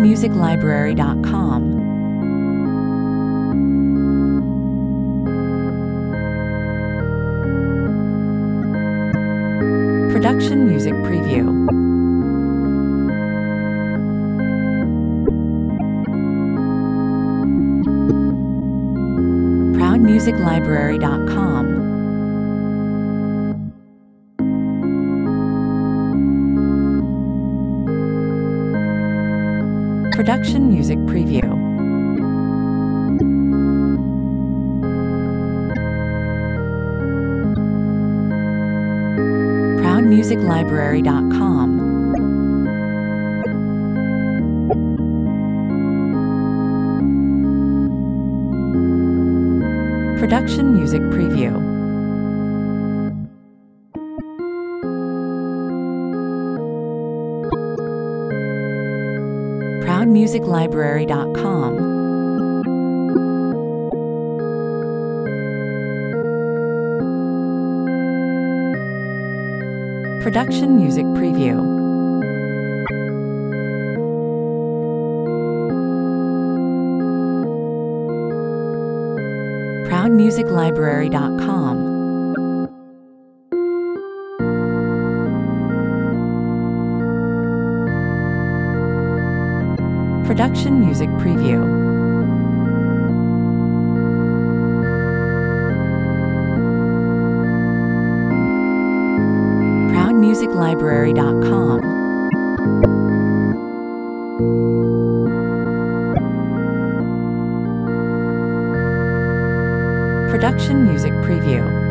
ProudMusicLibrary.com. Production Music Preview. ProudMusicLibrary.com. Production Music Preview. ProudMusicLibrary.com. Production Music Preview. ProudMusicLibrary.com. Production Music Preview. ProudMusicLibrary.com. Production Music Preview. ProudMusicLibrary.com. Production Music Preview.